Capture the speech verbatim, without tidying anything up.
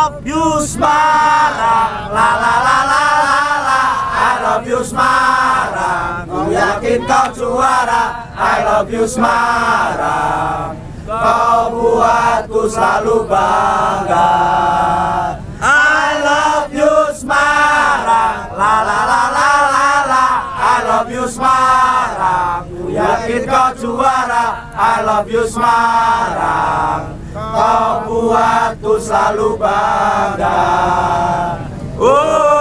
love you Semarang, la la la la la la. I love you Semarang, ku yakin kau juara. I love you Semarang, kau buatku selalu bangga. I love you Semarang, la la la la la la. I love you Semarang, ku yakin kau juara. I love you Semarang, kau buatku selalu bangga. Oh.